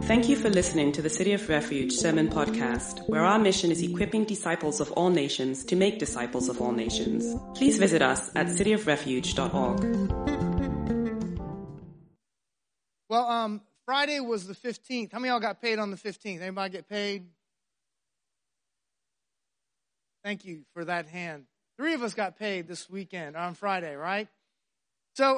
Thank you for listening to the City of Refuge Sermon Podcast, where our mission is equipping disciples of all nations to make disciples of all nations. Please visit us at cityofrefuge.org. Well, Friday was the 15th. How many of y'all got paid on the 15th? Anybody get paid? Thank you for that hand. 3 of us got paid this weekend, on Friday, right? So,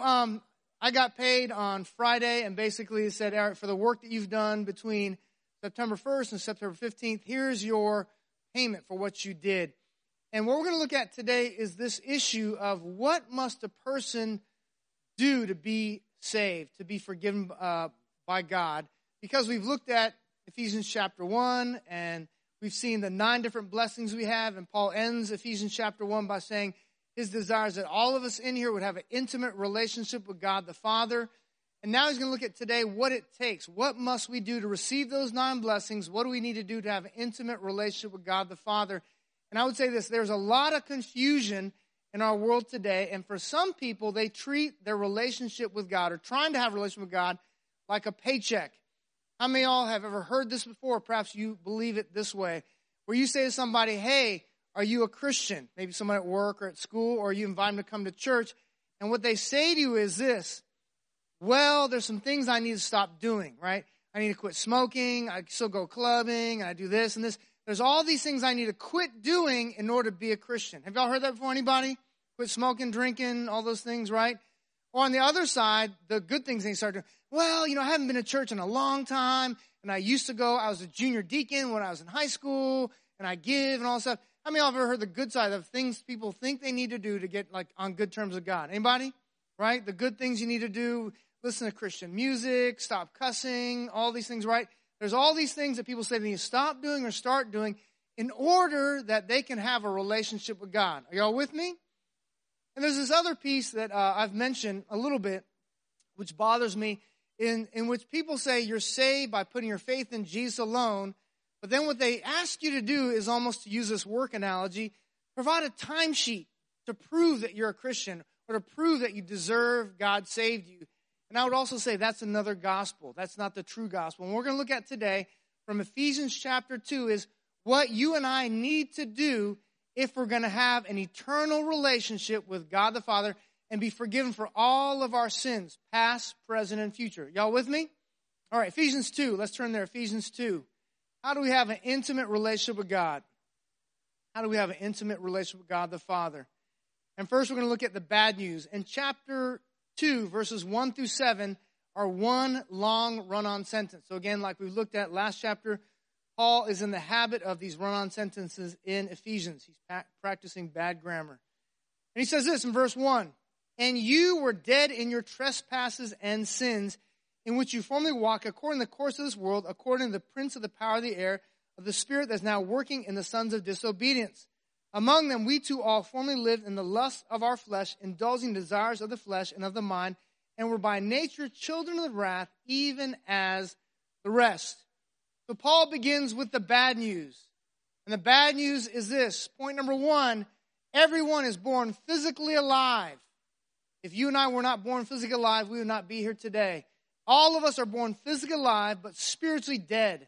I got paid on Friday, and basically it said, all right, for the work that you've done between September 1st and September 15th, here's your payment for what you did. And what we're going to look at today is this issue of what must a person do to be saved, to be forgiven by God. Because we've looked at Ephesians chapter 1, and we've seen the 9 different blessings we have, and Paul ends Ephesians chapter 1 by saying, his desire is that all of us in here would have an intimate relationship with God the Father. And now he's going to look at today what it takes. What must we do to receive those 9 blessings? What do we need to do to have an intimate relationship with God the Father? And I would say this, there's a lot of confusion in our world today. And for some people, they treat their relationship with God or trying to have a relationship with God like a paycheck. How many of y'all have ever heard this before? Perhaps you believe it this way, where you say to somebody, hey, are you a Christian? Maybe someone at work or at school, or you invite them to come to church. And what they say to you is this, well, there's some things I need to stop doing, right? I need to quit smoking. I still go clubbing. I do this and this. There's all these things I need to quit doing in order to be a Christian. Have y'all heard that before, anybody? Quit smoking, drinking, all those things, right? Or on the other side, the good things they start doing. Well, I haven't been to church in a long time, and I used to go. I was a junior deacon when I was in high school, and I give and all that stuff. How many of y'all have ever heard the good side of things people think they need to do to get on good terms with God? Anybody? Right? The good things you need to do, listen to Christian music, stop cussing, all these things, right? There's all these things that people say they need to stop doing or start doing in order that they can have a relationship with God. Are y'all with me? And there's this other piece that I've mentioned a little bit, which bothers me, in which people say you're saved by putting your faith in Jesus alone. But then what they ask you to do is almost to use this work analogy, provide a timesheet to prove that you're a Christian or to prove that you deserve God saved you. And I would also say that's another gospel. That's not the true gospel. And we're going to look at today from Ephesians chapter 2 is what you and I need to do if we're going to have an eternal relationship with God the Father and be forgiven for all of our sins, past, present, and future. Y'all with me? All right, Ephesians 2. Let's turn there, Ephesians 2. How do we have an intimate relationship with God? How do we have an intimate relationship with God the Father? And first we're going to look at the bad news. In chapter 2, verses 1 through 7 are one long run-on sentence. So again, like we looked at last chapter, Paul is in the habit of these run-on sentences in Ephesians. He's practicing bad grammar. And he says this in verse 1, and you were dead in your trespasses and sins, in which you formerly walk according to the course of this world, according to the prince of the power of the air, of the spirit that is now working in the sons of disobedience. Among them we too all formerly lived in the lust of our flesh, indulging desires of the flesh and of the mind, and were by nature children of wrath, even as the rest. So Paul begins with the bad news. And the bad news is this. Point number 1, everyone is born physically alive. If you and I were not born physically alive, we would not be here today. All of us are born physically alive, but spiritually dead.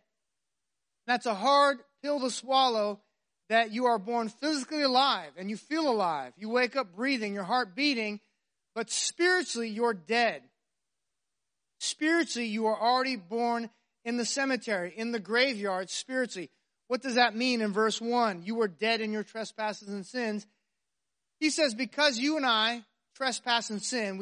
That's a hard pill to swallow, that you are born physically alive and you feel alive. You wake up breathing, your heart beating, but spiritually you're dead. Spiritually, you are already born in the cemetery, in the graveyard, spiritually. What does that mean in verse 1? You were dead in your trespasses and sins. He says, because you and I trespass and sin,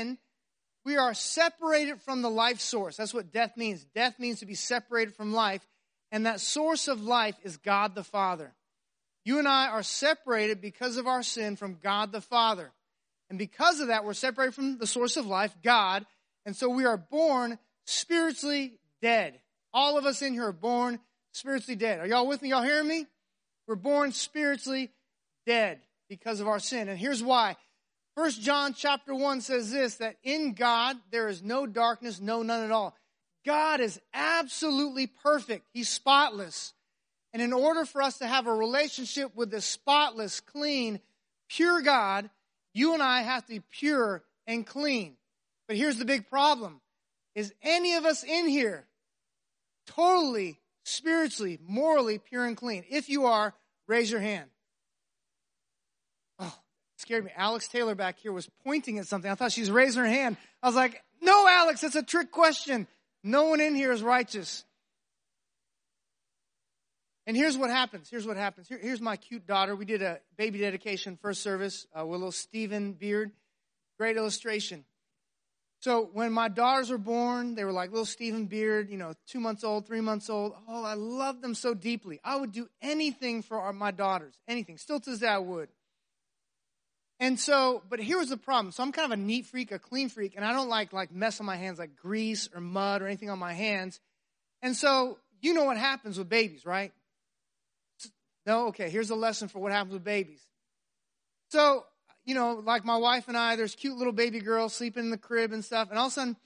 we are separated from the life source. That's what death means. Death means to be separated from life. And that source of life is God the Father. You and I are separated because of our sin from God the Father. And because of that, we're separated from the source of life, God. And so we are born spiritually dead. All of us in here are born spiritually dead. Are y'all with me? Y'all hearing me? We're born spiritually dead because of our sin. And here's why. 1 John chapter 1 says this, that in God there is no darkness, no, none at all. God is absolutely perfect. He's spotless. And in order for us to have a relationship with this spotless, clean, pure God, you and I have to be pure and clean. But here's the big problem. Is any of us in here totally, spiritually, morally pure and clean? If you are, raise your hand. Oh, it scared me. Alex Taylor back here was pointing at something. I thought she was raising her hand. I was like, no, Alex, that's a trick question. No one in here is righteous. And here's what happens. Here's my cute daughter. We did a baby dedication first service with little Stephen Beard. Great illustration. So when my daughters were born, they were like little Stephen Beard, 2 months old, 3 months old. Oh, I loved them so deeply. I would do anything for my daughters, anything. Still to this day I would. And so, but here was the problem. So I'm kind of a neat freak, a clean freak, and I don't like mess on my hands, like grease or mud or anything on my hands. And so you know what happens with babies, right? No? Okay, here's a lesson for what happens with babies. So, like my wife and I, there's cute little baby girls sleeping in the crib and stuff, and all of a sudden,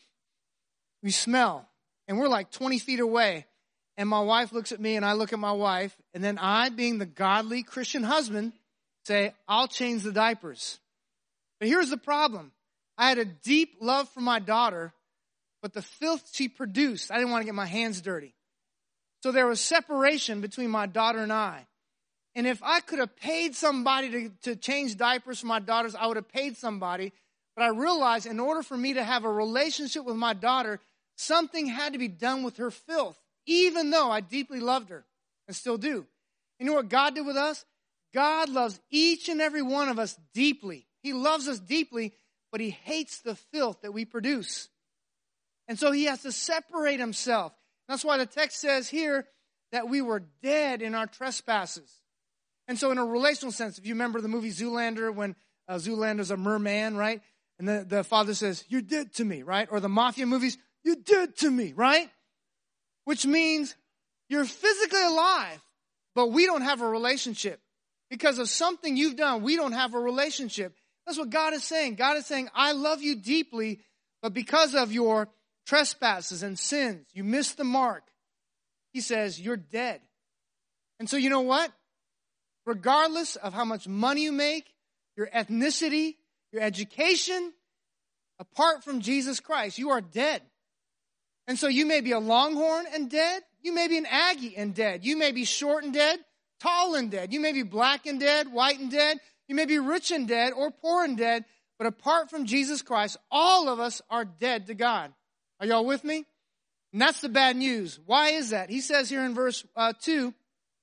we smell, and we're like 20 feet away, and my wife looks at me, and I look at my wife, and then I, being the godly Christian husband, say, I'll change the diapers. But here's the problem. I had a deep love for my daughter, but the filth she produced, I didn't want to get my hands dirty. So there was separation between my daughter and I. And if I could have paid somebody to change diapers for my daughters, I would have paid somebody. But I realized in order for me to have a relationship with my daughter, something had to be done with her filth, even though I deeply loved her and still do. You know what God did with us? God loves each and every one of us deeply. He loves us deeply, but he hates the filth that we produce. And so he has to separate himself. That's why the text says here that we were dead in our trespasses. And so in a relational sense, if you remember the movie Zoolander, when Zoolander's a merman, right? And the father says, you're dead to me, right? Or the mafia movies, you're dead to me, right? Which means you're physically alive, but we don't have a relationship. Because of something you've done, we don't have a relationship. That's what God is saying. God is saying, I love you deeply, but because of your trespasses and sins, you missed the mark. He says, you're dead. And so you know what? Regardless of how much money you make, your ethnicity, your education, apart from Jesus Christ, you are dead. And so you may be a Longhorn and dead. You may be an Aggie and dead. You may be short and dead, tall and dead. You may be black and dead, white and dead. You may be rich and dead or poor and dead. But apart from Jesus Christ, all of us are dead to God. Are y'all with me? And that's the bad news. Why is that? He says here in verse 2,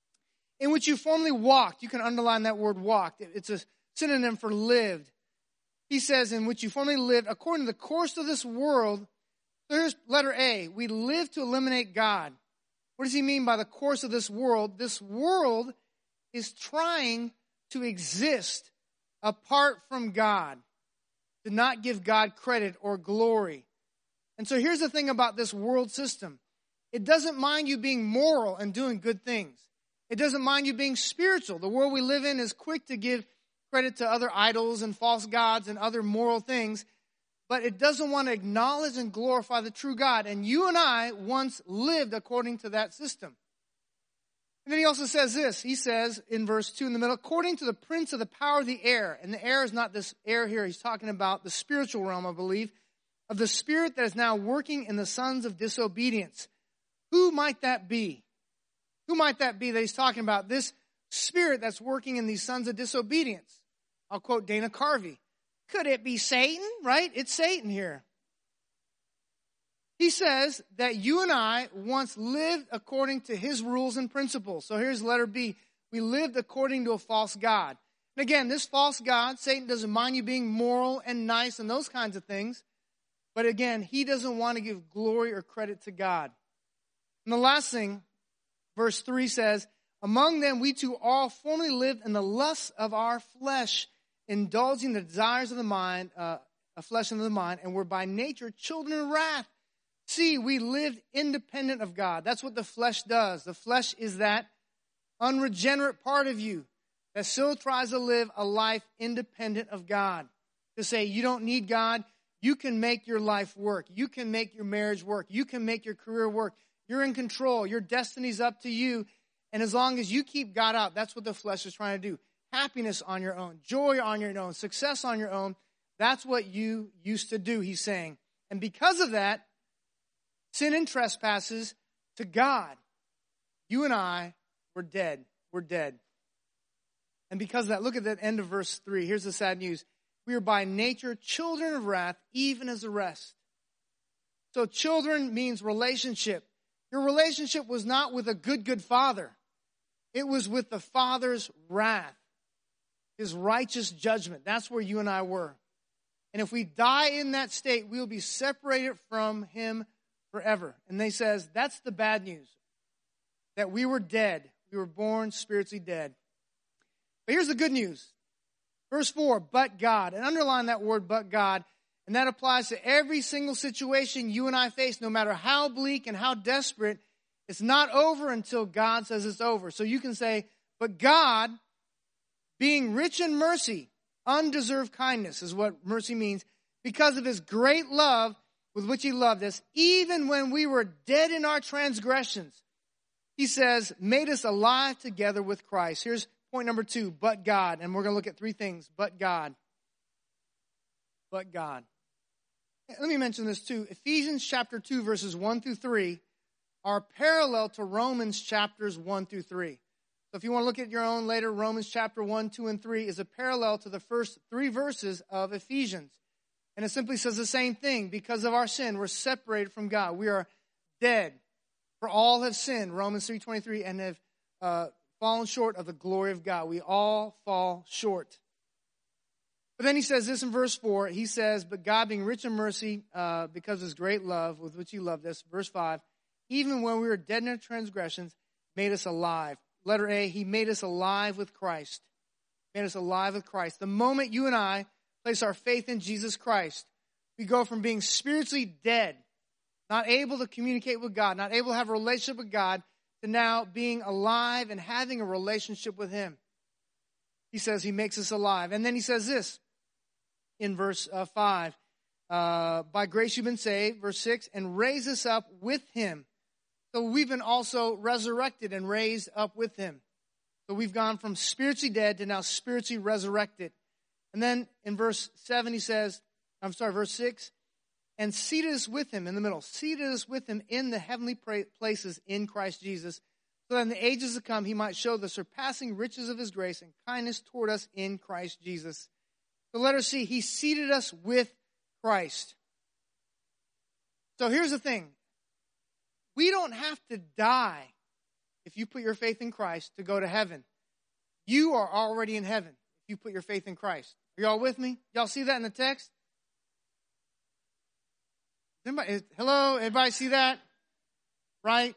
in which you formerly walked. You can underline that word walked. It's a synonym for lived. He says, in which you formerly lived according to the course of this world. So here's letter A. We live to eliminate God. What does he mean by the course of this world? This world is trying to exist apart from God, to not give God credit or glory. And so here's the thing about this world system. It doesn't mind you being moral and doing good things. It doesn't mind you being spiritual. The world we live in is quick to give credit to other idols and false gods and other moral things, but it doesn't want to acknowledge and glorify the true God. And you and I once lived according to that system. And then he also says this. He says in verse 2 in the middle, according to the prince of the power of the air. And the air is not this air here. He's talking about the spiritual realm, I believe, of the spirit that is now working in the sons of disobedience. Who might that be? Who might that be that he's talking about? This spirit that's working in these sons of disobedience. I'll quote Dana Carvey. Could it be Satan? Right? It's Satan here. He says that you and I once lived according to his rules and principles. So here's letter B. We lived according to a false God. And again, this false God, Satan doesn't mind you being moral and nice and those kinds of things. But again, he doesn't want to give glory or credit to God. And the last thing, verse 3 says, among them we too all formerly lived in the lusts of our flesh, indulging the desires of the mind, of flesh and of the mind, and were by nature children of wrath. See, we lived independent of God. That's what the flesh does. The flesh is that unregenerate part of you that still tries to live a life independent of God. To say you don't need God, you can make your life work. You can make your marriage work. You can make your career work. You're in control. Your destiny's up to you. And as long as you keep God out, that's what the flesh is trying to do. Happiness on your own, joy on your own, success on your own. That's what you used to do, he's saying. And because of that, sin and trespasses To God, you and I were dead. We're dead. And because of that, look at that end of verse 3. Here's the sad news. We are by nature children of wrath, even as the rest. So children means relationship. Your relationship was not with a good father. It was with the Father's wrath, his righteous judgment. That's where you and I were. And if we die in that state, we'll be separated from him forever. And they says, that's the bad news. That we were dead. We were born spiritually dead. But here's the good news. Verse 4, but God. And underline that word, but God. And that applies to every single situation you and I face, no matter how bleak and how desperate. It's not over until God says it's over. So you can say, but God, being rich in mercy, undeserved kindness is what mercy means, because of his great love with which he loved us, even when we were dead in our transgressions, he says, made us alive together with Christ. Here's point number 2, but God. And we're going to look at 3 things, but God. But God. Let me mention this too. Ephesians chapter 2, verses 1 through 3 are parallel to Romans chapters 1 through 3. So if you want to look at your own later, Romans chapter 1, 2, and 3 is a parallel to the first 3 verses of Ephesians. And it simply says the same thing. Because of our sin, we're separated from God. We are dead. For all have sinned, Romans 3:23, and have fallen short of the glory of God. We all fall short. But then he says this in verse 4. He says, but God being rich in mercy, because of his great love with which he loved us. Verse 5, even when we were dead in our transgressions, made us alive. Letter A, he made us alive with Christ. Made us alive with Christ. The moment you and I place our faith in Jesus Christ, we go from being spiritually dead, not able to communicate with God, not able to have a relationship with God, to now being alive and having a relationship with him. He says he makes us alive. And then he says this in verse 5. By grace you've been saved, verse 6, and raise us up with him. So we've been also resurrected and raised up with him. So we've gone from spiritually dead to now spiritually resurrected. And then in verse 6, and seated us with him in the middle, seated us with him in the heavenly places in Christ Jesus, so that in the ages to come he might show the surpassing riches of his grace and kindness toward us in Christ Jesus. So letter C, he seated us with Christ. So here's the thing. We don't have to die if you put your faith in Christ to go to heaven. You are already in heaven if you put your faith in Christ. Are y'all with me? Y'all see that in the text? Hello? Everybody see that? Right?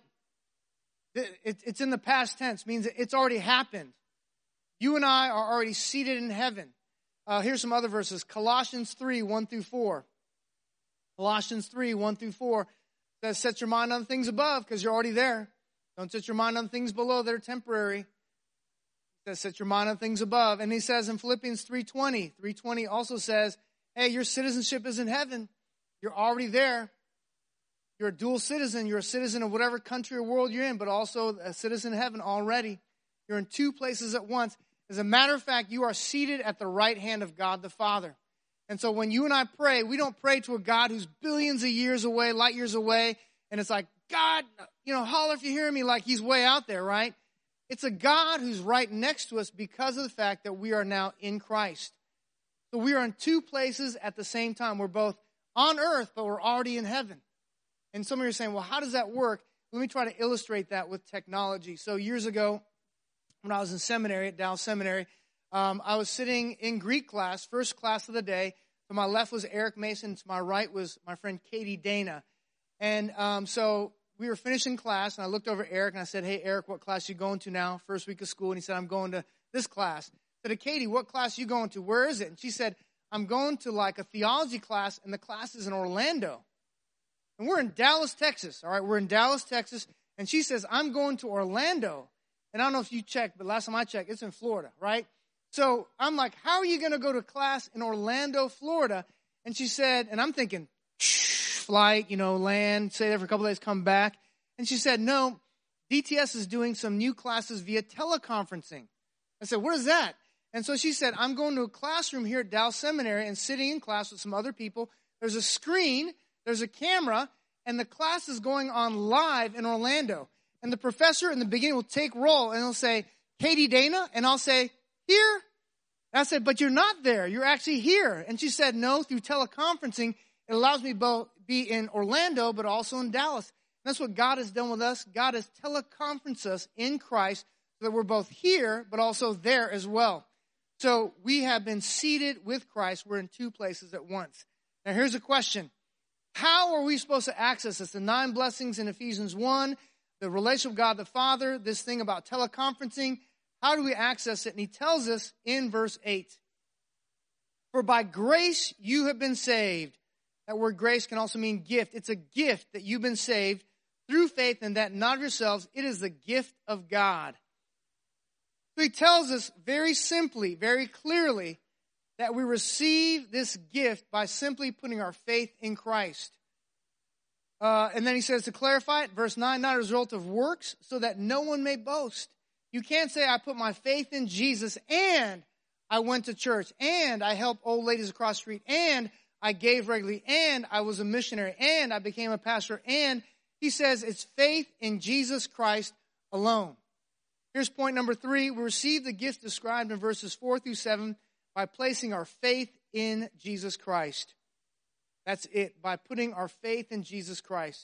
It's in the past tense. Means it's already happened. You and I are already seated in heaven. Here's some other verses. Colossians 3, 1 through 4. Colossians 3, 1 through 4 says, set your mind on things above because you're already there. Don't set your mind on things below. They're temporary. It says, set your mind on things above. And he says in Philippians 3:20 also says, hey, your citizenship is in heaven. You're already there. You're a dual citizen. You're a citizen of whatever country or world you're in, but also a citizen of heaven already. You're in 2 places at once. As a matter of fact, you are seated at the right hand of God the Father. And so when you and I pray, we don't pray to a God who's billions of years away, light years away, and it's like, God, holler if you hear me, like he's way out there, right? It's a God who's right next to us because of the fact that we are now in Christ. So we are in 2 places at the same time. We're both on earth, but we're already in heaven. And some of you are saying, well, how does that work? Let me try to illustrate that with technology. So years ago, when I was in seminary at Dallas Seminary, I was sitting in Greek class, first class of the day. To my left was Eric Mason. To my right was my friend Katie Dana. And so we were finishing class, and I looked over at Eric, and I said, hey, Eric, what class you going to now? First week of school. And he said, I'm going to this class. I said, Katie, what class you going to? Where is it? And she said, I'm going to like a theology class, and the class is in Orlando. And we're in Dallas, Texas. All right, we're in Dallas, Texas. And she says, I'm going to Orlando. And I don't know if you checked, but last time I checked, it's in Florida, right? So I'm like, how are you going to go to class in Orlando, Florida? And she said, and I'm thinking, flight, land, stay there for a couple of days, come back. And she said, no, DTS is doing some new classes via teleconferencing. I said, what is that? And so she said, I'm going to a classroom here at Dallas Seminary and sitting in class with some other people. There's a screen, there's a camera, and the class is going on live in Orlando. And the professor in the beginning will take roll and he'll say, Katie Dana, and I'll say, here. And I said, but you're not there. You're actually here. And she said, no, through teleconferencing, it allows me both be in Orlando, but also in Dallas. And that's what God has done with us. God has teleconferenced us in Christ so that we're both here, but also there as well. So we have been seated with Christ. We're in two places at once. Now here's a question. How are we supposed to access this? The 9 blessings in Ephesians 1, the relationship with God the Father, this thing about teleconferencing. How do we access it? And he tells us in verse 8. For by grace you have been saved. That word grace can also mean gift. It's a gift that you've been saved through faith, and that not of yourselves. It is the gift of God. So he tells us very simply, very clearly, that we receive this gift by simply putting our faith in Christ. And then he says to clarify it, verse 9, not a result of works, so that no one may boast. You can't say I put my faith in Jesus and I went to church and I helped old ladies across the street and I gave regularly and I was a missionary and I became a pastor. And he says it's faith in Jesus Christ alone. Here's point number 3. We receive the gift described in verses 4 through 7 by placing our faith in Jesus Christ. That's it, by putting our faith in Jesus Christ.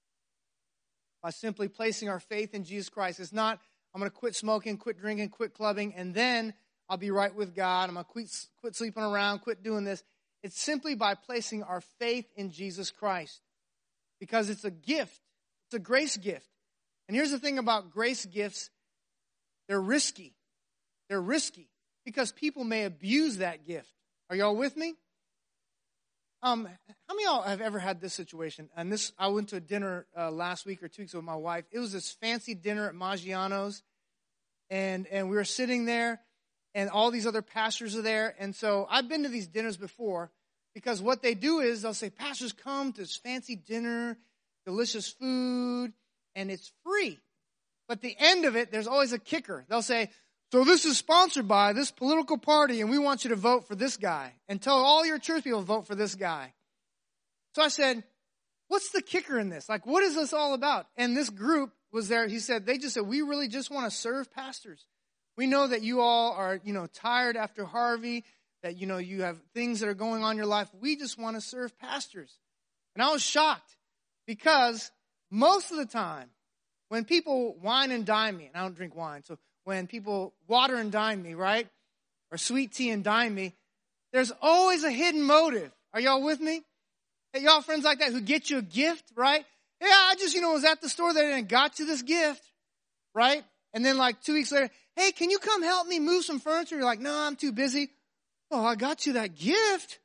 By simply placing our faith in Jesus Christ. It's not, I'm going to quit smoking, quit drinking, quit clubbing, and then I'll be right with God. I'm going to quit sleeping around, quit doing this. It's simply by placing our faith in Jesus Christ. Because it's a gift. It's a grace gift. And here's the thing about grace gifts. They're risky. They're risky. Because people may abuse that gift. Are y'all with me? How many of y'all have ever had this situation? And I went to a dinner last week or 2 weeks ago with my wife. It was this fancy dinner at Maggiano's. And we were sitting there, and all these other pastors are there. And so I've been to these dinners before, because what they do is they'll say, pastors, come to this fancy dinner, delicious food, and it's free. But at the end of it, there's always a kicker. They'll say, so this is sponsored by this political party, and we want you to vote for this guy. And tell all your church people to vote for this guy. So I said, what's the kicker in this? Like, what is this all about? And this group was there. He said, they just said, we really just want to serve pastors. We know that you all are, tired after Harvey, that, you have things that are going on in your life. We just want to serve pastors. And I was shocked, because most of the time when people wine and dine me, and I don't drink wine, so when people water and dine me, right, or sweet tea and dine me, there's always a hidden motive. Are y'all with me? Hey, y'all friends like that who get you a gift, right? Yeah, I just, was at the store there and got you this gift, right? And then like 2 weeks later, hey, can you come help me move some furniture? You're like, no, I'm too busy. Oh, I got you that gift.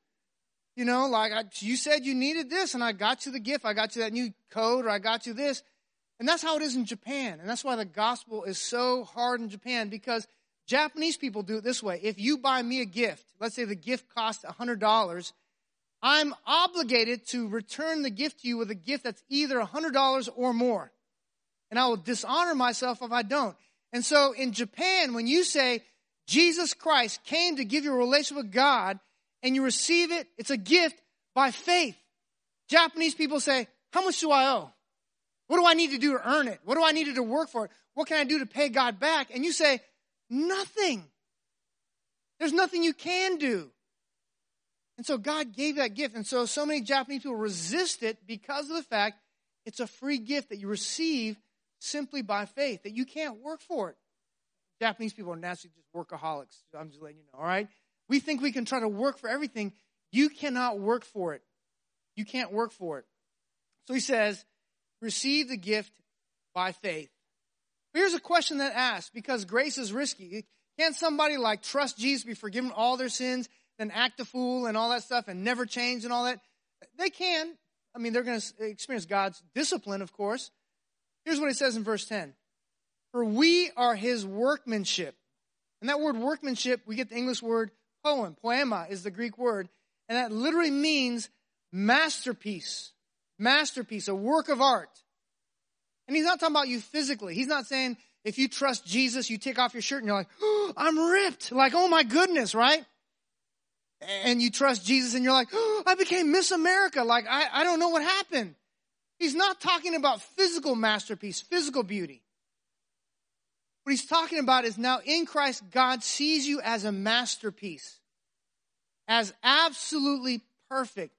You said you needed this, and I got you the gift. I got you that new coat, or I got you this. And that's how it is in Japan. And that's why the gospel is so hard in Japan, because Japanese people do it this way. If you buy me a gift, let's say the gift costs $100, I'm obligated to return the gift to you with a gift that's either $100 or more. And I will dishonor myself if I don't. And so in Japan, when you say Jesus Christ came to give you a relationship with God and you receive it, it's a gift by faith. Japanese people say, how much do I owe? What do I need to do to earn it? What do I need to work for it? What can I do to pay God back? And you say, nothing. There's nothing you can do. And so God gave that gift. And so many Japanese people resist it because of the fact it's a free gift that you receive simply by faith, that you can't work for it. Japanese people are naturally just workaholics. I'm just letting you know, all right? We think we can try to work for everything. You cannot work for it. You can't work for it. So he says, receive the gift by faith. But here's a question that asks, because grace is risky. Can't somebody trust Jesus, be forgiven all their sins, then act a fool and all that stuff and never change and all that? They can. They're going to experience God's discipline, of course. Here's what it says in verse 10. For we are his workmanship. And that word workmanship, we get the English word poem. Poema is the Greek word. And that literally means masterpiece. Masterpiece, a work of art. And he's not talking about you physically. He's not saying if you trust Jesus, you take off your shirt and you're like, oh, I'm ripped. Like, oh my goodness, right? And you trust Jesus and you're like, oh, I became Miss America. Like, I don't know what happened. He's not talking about physical masterpiece, physical beauty. What he's talking about is now in Christ, God sees you as a masterpiece, as absolutely perfect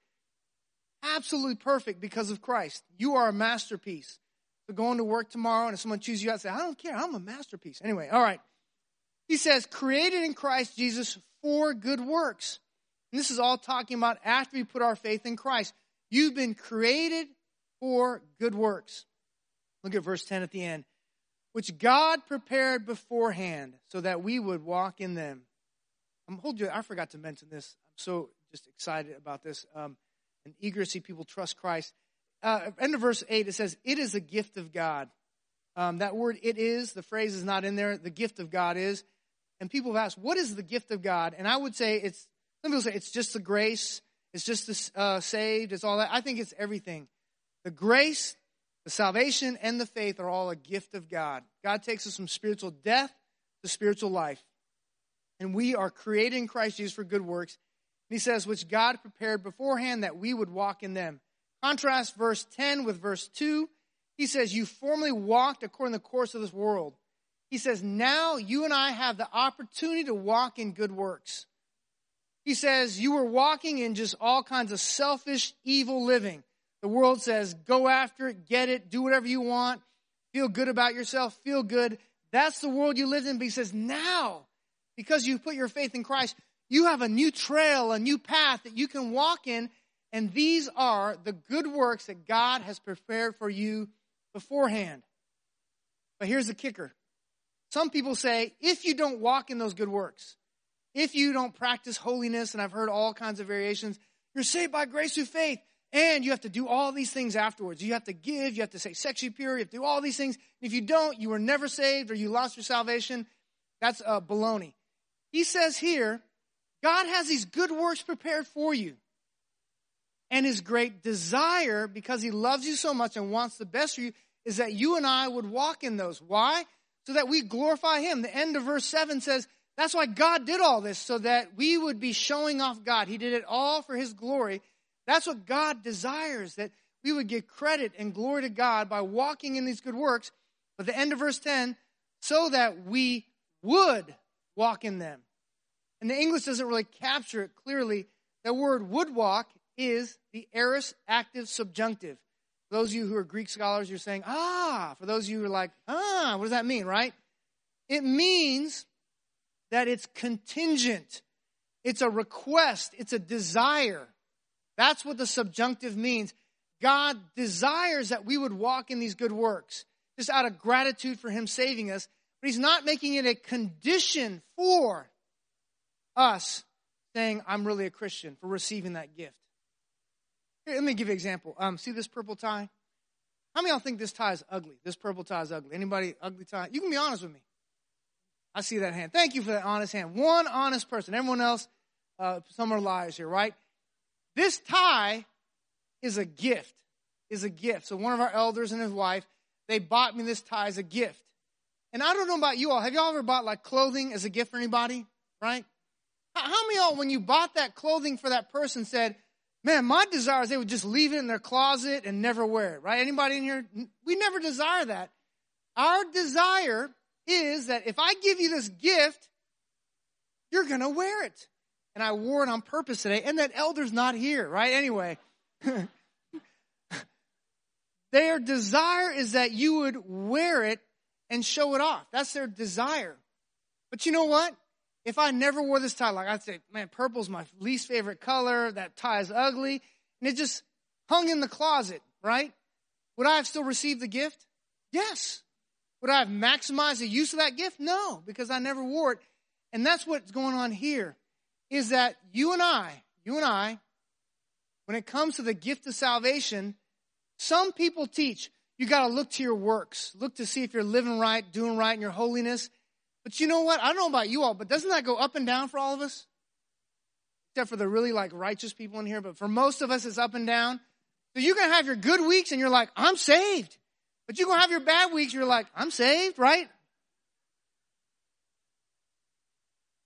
because of Christ. You are a masterpiece. So going to work tomorrow and if someone chooses you out, say, I don't care, I'm a masterpiece. Anyway, all right. He says, created in Christ Jesus for good works. And this is all talking about after we put our faith in Christ. You've been created for good works. Look at verse 10 at the end. Which God prepared beforehand so that we would walk in them. I forgot to mention this. I'm so just excited about this and eager to see people trust Christ. End of verse 8, it says, it is a gift of God. That word, it is, the phrase is not in there. The gift of God is. And people have asked, what is the gift of God? And I would say some people say it's just the grace. It's just the saved. It's all that. I think it's everything. The grace, the salvation, and the faith are all a gift of God. God takes us from spiritual death to spiritual life. And we are created in Christ Jesus for good works. And he says, which God prepared beforehand that we would walk in them. Contrast verse 10 with verse 2. He says, you formerly walked according to the course of this world. He says, now you and I have the opportunity to walk in good works. He says, you were walking in just all kinds of selfish, evil living. The world says, go after it, get it, do whatever you want, feel good about yourself, feel good. That's the world you lived in. But he says, now, because you put your faith in Christ, you have a new trail, a new path that you can walk in. And these are the good works that God has prepared for you beforehand. But here's the kicker. Some people say, if you don't walk in those good works, if you don't practice holiness, and I've heard all kinds of variations, you're saved by grace through faith, and you have to do all these things afterwards. You have to give, you have to stay sexually pure, you have to do all these things. And if you don't, you were never saved or you lost your salvation. That's baloney. He says here, God has these good works prepared for you. And his great desire, because he loves you so much and wants the best for you, is that you and I would walk in those. Why? So that we glorify him. The end of verse 7 says, that's why God did all this, so that we would be showing off God. He did it all for his glory. That's what God desires, that we would give credit and glory to God by walking in these good works. But the end of verse 10, so that we would walk in them. And the English doesn't really capture it clearly. The word would walk is the aorist active subjunctive. For those of you who are Greek scholars, you're saying, for those of you who are like, what does that mean, right? It means that it's contingent. It's a request. It's a desire. That's what the subjunctive means. God desires that we would walk in these good works, just out of gratitude for him saving us. But he's not making it a condition for us saying, I'm really a Christian, for receiving that gift. Here, let me give you an example. See this purple tie? How many of y'all think this tie is ugly? This purple tie is ugly. Anybody ugly tie? You can be honest with me. I see that hand. Thank you for that honest hand. One honest person. Everyone else, some are liars here, right? This tie is a gift. So one of our elders and his wife, they bought me this tie as a gift. And I don't know about you all. Have y'all ever bought like clothing as a gift for anybody? Right? How many of y'all, when you bought that clothing for that person, said, man, my desire is they would just leave it in their closet and never wear it, right? Anybody in here? We never desire that. Our desire is that if I give you this gift, you're going to wear it. And I wore it on purpose today, and that elder's not here, right? Anyway, their desire is that you would wear it and show it off. That's their desire. But you know what? If I never wore this tie, like I'd say, man, purple's my least favorite color, that tie is ugly, and it just hung in the closet, right? Would I have still received the gift? Yes. Would I have maximized the use of that gift? No, because I never wore it. And that's what's going on here, is that you and I, when it comes to the gift of salvation, some people teach you got to look to your works, look to see if you're living right, doing right in your holiness. But you know what? I don't know about you all, but doesn't that go up and down for all of us? Except for the really like righteous people in here, but for most of us, it's up and down. So you're going to have your good weeks and you're like, I'm saved. But you're going to have your bad weeks, you're like, I'm saved, right?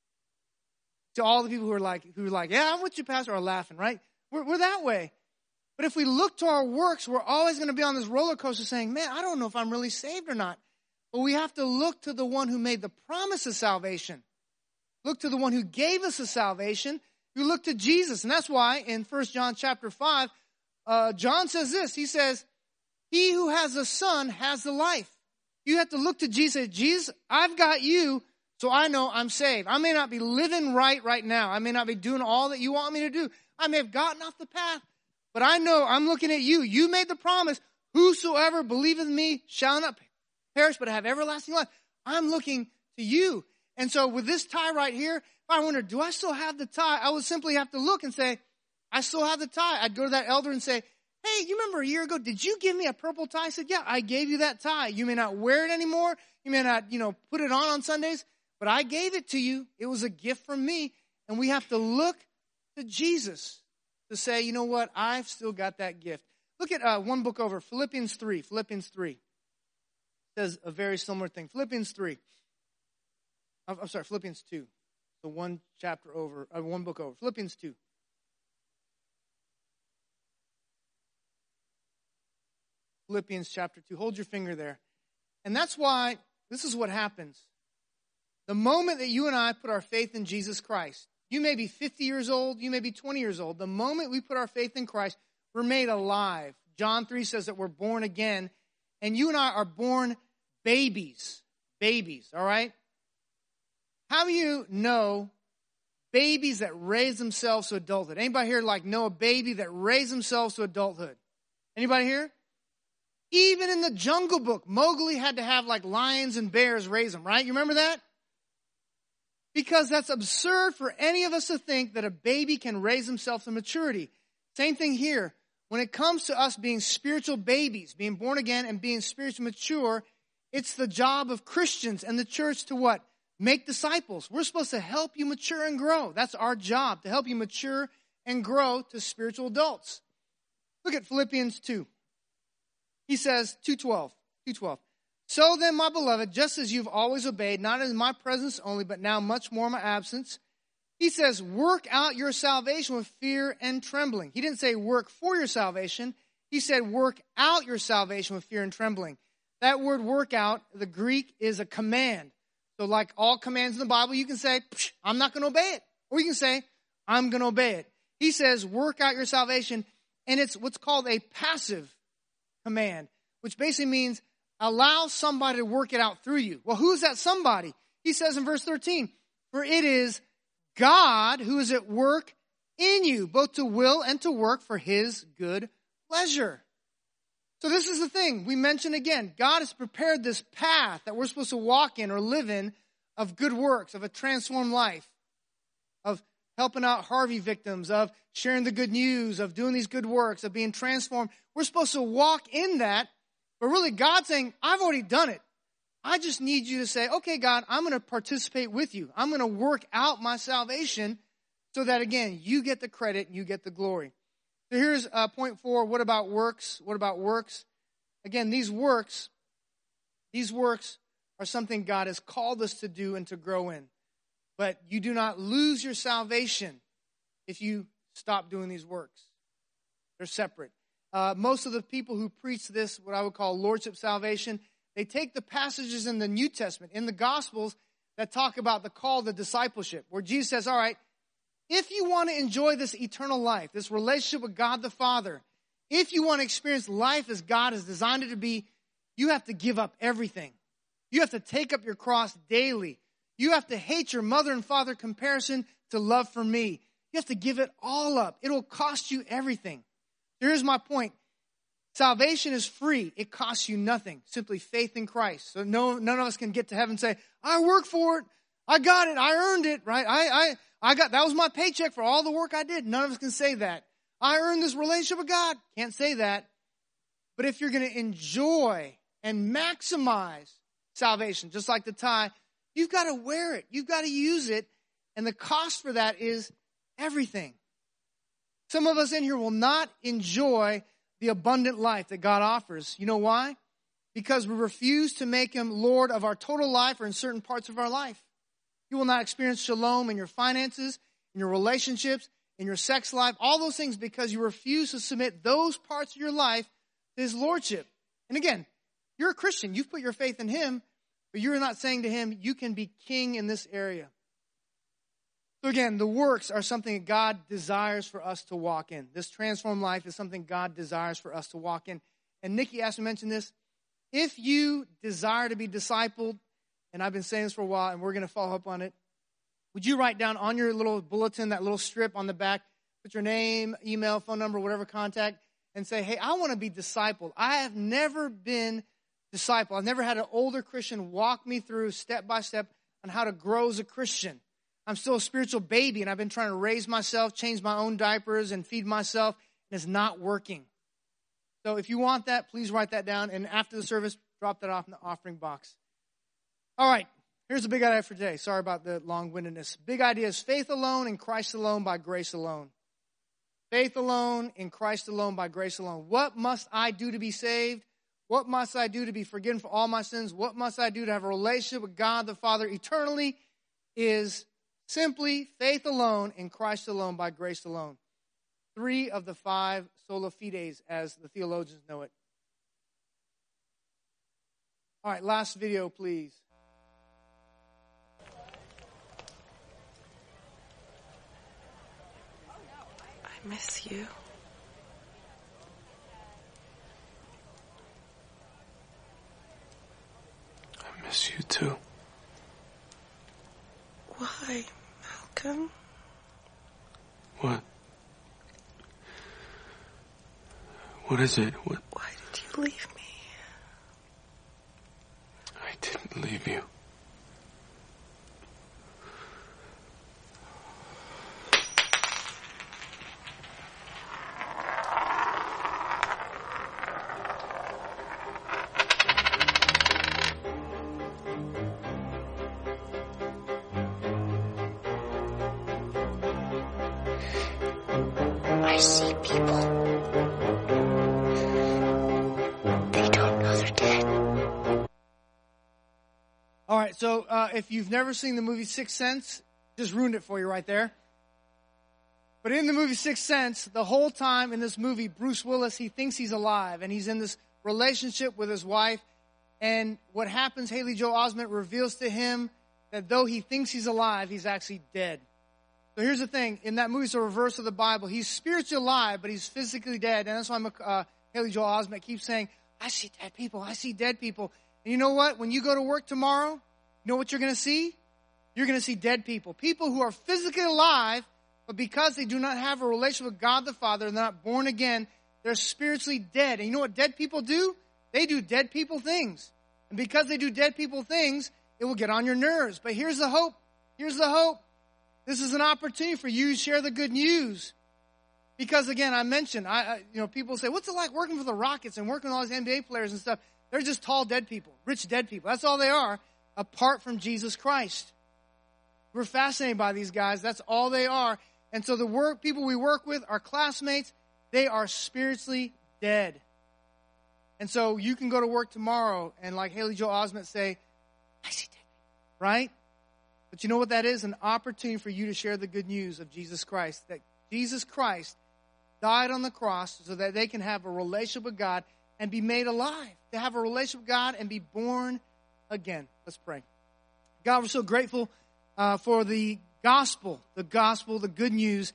To all the people who are like, yeah, I'm with you, Pastor, are laughing, right? We're that way. But if we look to our works, we're always going to be on this roller coaster saying, man, I don't know if I'm really saved or not. But we have to look to the one who made the promise of salvation. Look to the one who gave us the salvation. You look to Jesus. And that's why in 1 John chapter 5, John says this. He says, he who has the Son has the life. You have to look to Jesus and say, Jesus, I've got you, so I know I'm saved. I may not be living right now. I may not be doing all that you want me to do. I may have gotten off the path. But I know I'm looking at you. You made the promise, whosoever believeth in me shall not perish but have everlasting life. I'm looking to you. And so with this tie right here, if I wonder, do I still have the tie? I would simply have to look and say, I still have the tie. I'd go to that elder and say, hey, you remember a year ago, did you give me a purple tie? I said, yeah, I gave you that tie. You may not wear it anymore. You may not, put it on Sundays, but I gave it to you. It was a gift from me. And we have to look to Jesus to say, you know what, I've still got that gift. Look at one book over, Philippians 3. Philippians 3 says a very similar thing. Philippians 3. I'm sorry, Philippians 2. So one chapter over, one book over. Philippians 2. Philippians chapter 2. Hold your finger there. And that's why, this is what happens. The moment that you and I put our faith in Jesus Christ, you may be 50 years old, you may be 20 years old. The moment we put our faith in Christ, we're made alive. John 3 says that we're born again. And you and I are born babies. Babies, all right? How do you know babies that raise themselves to adulthood? Anybody here know a baby that raised themselves to adulthood? Anybody here? Even in the Jungle Book, Mowgli had to have lions and bears raise him, right? You remember that? Because that's absurd for any of us to think that a baby can raise himself to maturity. Same thing here. When it comes to us being spiritual babies, being born again and being spiritually mature, it's the job of Christians and the church to what? Make disciples. We're supposed to help you mature and grow. That's our job, to help you mature and grow to spiritual adults. Look at Philippians 2. He says, 2:12. So then, my beloved, just as you've always obeyed, not in my presence only, but now much more in my absence, he says, work out your salvation with fear and trembling. He didn't say work for your salvation. He said work out your salvation with fear and trembling. That word work out, the Greek, is a command. So like all commands in the Bible, you can say, I'm not going to obey it. Or you can say, I'm going to obey it. He says work out your salvation, and it's what's called a passive command, which basically means allow somebody to work it out through you. Well, who's that somebody? He says in verse 13, for it is God who is at work in you, both to will and to work for his good pleasure. So this is the thing. We mentioned again, God has prepared this path that we're supposed to walk in or live in of good works, of a transformed life, of helping out Harvey victims, of sharing the good news, of doing these good works, of being transformed. We're supposed to walk in that. But really, God's saying, I've already done it. I just need you to say, okay, God, I'm going to participate with you. I'm going to work out my salvation so that, again, you get the credit and you get the glory. So here's point 4. What about works? What about works? Again, these works are something God has called us to do and to grow in. But you do not lose your salvation if you stop doing these works. They're separate. Most of the people who preach this, what I would call lordship salvation, they take the passages in the New Testament, in the Gospels, that talk about the call to discipleship, where Jesus says, all right, if you want to enjoy this eternal life, this relationship with God the Father, if you want to experience life as God has designed it to be, you have to give up everything. You have to take up your cross daily. You have to hate your mother and father comparison to love for me. You have to give it all up. It will cost you everything. Here's my point. Salvation is free. It costs you nothing. Simply faith in Christ. So none of us can get to heaven and say, I worked for it. I got it. I earned it, right? That was my paycheck for all the work I did. None of us can say that. I earned this relationship with God. Can't say that. But if you're going to enjoy and maximize salvation, just like the tie, you've got to wear it. You've got to use it. And the cost for that is everything. Some of us in here will not enjoy the abundant life that God offers. You know why? Because we refuse to make him Lord of our total life or in certain parts of our life. You will not experience shalom in your finances, in your relationships, in your sex life, all those things because you refuse to submit those parts of your life to his lordship. And again, you're a Christian. You've put your faith in him, but you're not saying to him, you can be king in this area. So again, the works are something that God desires for us to walk in. This transformed life is something God desires for us to walk in. And Nikki asked me to mention this. If you desire to be discipled, and I've been saying this for a while, and we're going to follow up on it, would you write down on your little bulletin, that little strip on the back, put your name, email, phone number, whatever contact, and say, hey, I want to be discipled. I have never been discipled. I've never had an older Christian walk me through step by step on how to grow as a Christian. I'm still a spiritual baby, and I've been trying to raise myself, change my own diapers, and feed myself, and it's not working. So if you want that, please write that down, and after the service, drop that off in the offering box. All right, here's the big idea for today. Sorry about the long-windedness. Big idea is faith alone in Christ alone by grace alone. Faith alone in Christ alone by grace alone. What must I do to be saved? What must I do to be forgiven for all my sins? What must I do to have a relationship with God the Father eternally? Is simply faith alone in Christ alone by grace alone. 3 of the 5 sola fides, as the theologians know it. All right, last video, please. I miss you. I miss you too. Why, Malcolm? What? What is it? What? Why did you leave me? I didn't leave you. I see people. They don't know they're dead. All right, so if you've never seen the movie Sixth Sense, just ruined it for you right there. But in the movie Sixth Sense, the whole time in this movie, Bruce Willis, he thinks he's alive, and he's in this relationship with his wife. And what happens, Haley Joel Osment reveals to him that though he thinks he's alive, he's actually dead. So here's the thing. In that movie, it's a reverse of the Bible. He's spiritually alive, but he's physically dead. And that's why Haley Joel Osment keeps saying, I see dead people. I see dead people. And you know what? When you go to work tomorrow, you know what you're going to see? You're going to see dead people. People who are physically alive, but because they do not have a relationship with God the Father, they're not born again, they're spiritually dead. And you know what dead people do? They do dead people things. And because they do dead people things, it will get on your nerves. But here's the hope. Here's the hope. This is an opportunity for you to share the good news. Because again, I mentioned, people say, what's it like working for the Rockets and working with all these NBA players and stuff? They're just tall dead people, rich dead people. That's all they are, apart from Jesus Christ. We're fascinated by these guys. That's all they are. And so the people we work with, our classmates, they are spiritually dead. And so you can go to work tomorrow and like Haley Joel Osment say, I see dead people, right? But you know what that is? An opportunity for you to share the good news of Jesus Christ. That Jesus Christ died on the cross so that they can have a relationship with God and be made alive. To have a relationship with God and be born again. Let's pray. God, we're so grateful for the gospel, the good news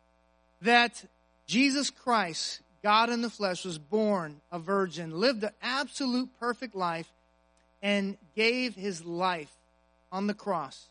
that Jesus Christ, God in the flesh, was born a virgin, lived an absolute perfect life, and gave his life on the cross.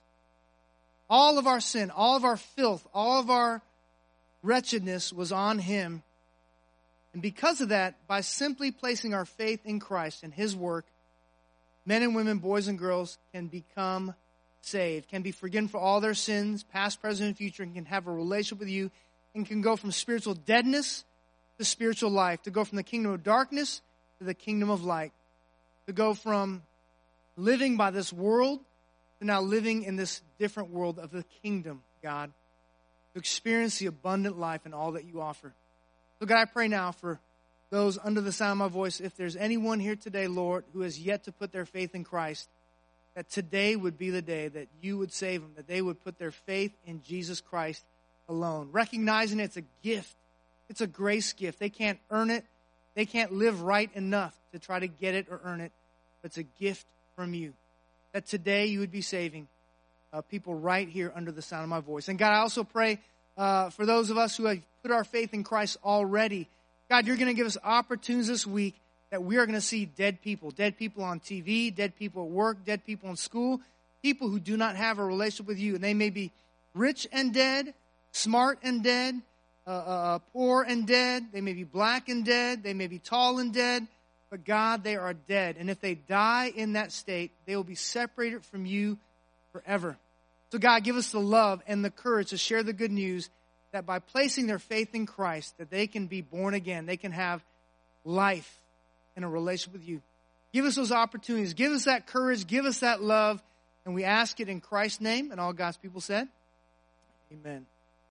All of our sin, all of our filth, all of our wretchedness was on him. And because of that, by simply placing our faith in Christ and his work, men and women, boys and girls can become saved, can be forgiven for all their sins, past, present, and future, and can have a relationship with you, and can go from spiritual deadness to spiritual life, to go from the kingdom of darkness to the kingdom of light, to go from living by this world to now living in this different world of the kingdom, God, to experience the abundant life and all that you offer. So God, I pray now for those under the sound of my voice, if there's anyone here today, Lord, who has yet to put their faith in Christ, that today would be the day that you would save them, that they would put their faith in Jesus Christ alone. Recognizing it's a gift. It's a grace gift. They can't earn it. They can't live right enough to try to get it or earn it. It's a gift from you. That today you would be saving people right here under the sound of my voice. And God, I also pray for those of us who have put our faith in Christ already. God, you're going to give us opportunities this week that we are going to see dead people on TV, dead people at work, dead people in school, people who do not have a relationship with you. And they may be rich and dead, smart and dead, poor and dead. They may be black and dead. They may be tall and dead. But God, they are dead. And if they die in that state, they will be separated from you forever. So God, give us the love and the courage to share the good news that by placing their faith in Christ, that they can be born again. They can have life in a relationship with you. Give us those opportunities. Give us that courage. Give us that love. And we ask it in Christ's name. And all God's people said, amen.